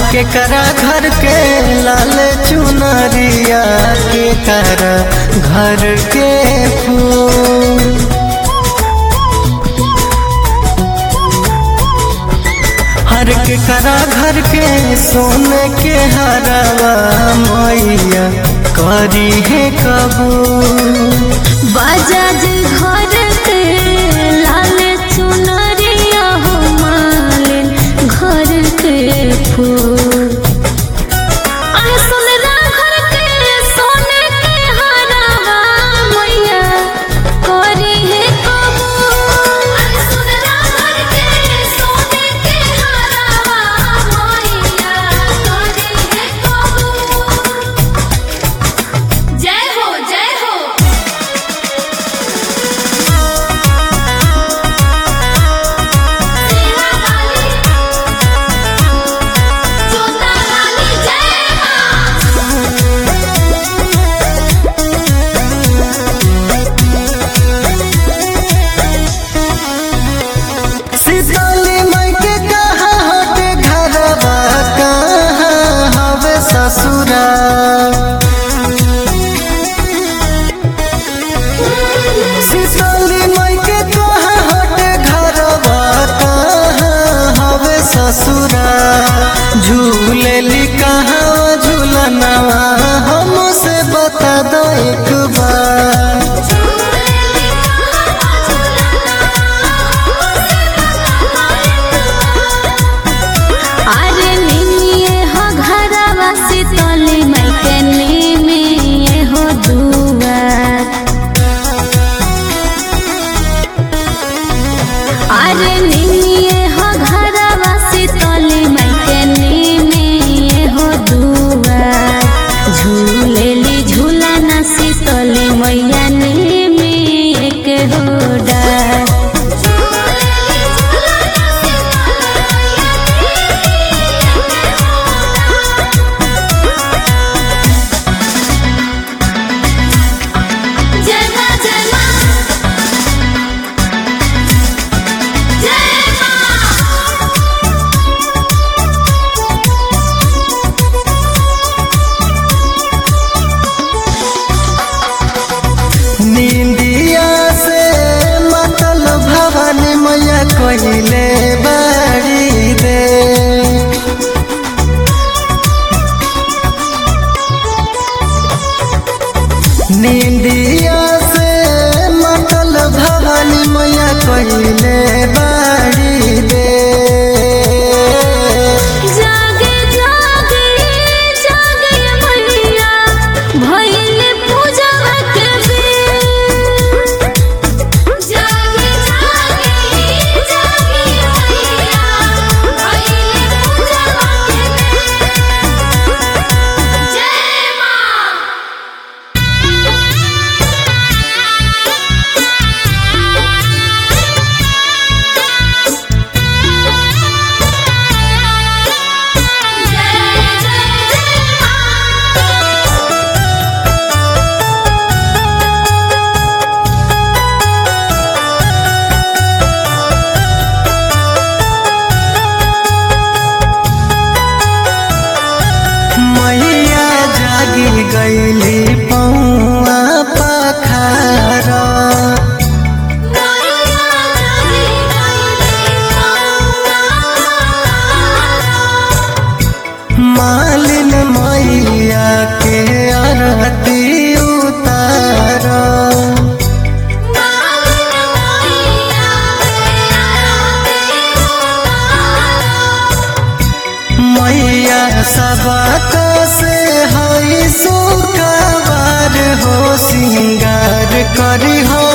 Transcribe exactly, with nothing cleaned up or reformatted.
के करा घर के लाल चुनरिया के करा घर के फूल। हर के करा घर के सोने के हरवा मैया करी है कबूल। बजाज घर के लाल चुनरिया हो मालिन घर के फूल। अरे सुनरा घर के सोने के हरवा मैया करी है कबूल। अरे सुनरा घर के सोने के हरवा मैया करी है कबूल। जय हो जय हो। सेना वाली जोता वाली जय मां। शीतली माई के कहाँ हटे घरवा कहाँ हवे ससुरा। शीतली माई के कहाँ हटे घरवा कहाँ हवे ससुरा। झूलेली कहाँ झूलनवा हमसे बता दो एक बार। अरे निमिये हो घरवा शीतली माई के निमिये हो दुआर। अरे निमिये हो घरवा शीतली माई के निमिये हो दुआर। झूलेली झूलना शीतली मैया निमिये के हो डार। जय मां जय मां जय नींदिया से मतल भवानी मैया कहिले बाड़ी दे। नींदिया से मतल भवानी मैया कहिले बाड़ी दे। जागे जागे जागे मैया भइले पूजवा के बेर। जागे जागे जागे मैया भइले पूजवा के बेर। जय मां। जय जय जय मां। मैया जागी गईली पौआ पखारा। मैया जागी गईली पौआ मालिन मैया के आरती उतारा। मालिन मैया के आरती उतारा। मैया सबक से हई सुखवार हो सिंगार करी हो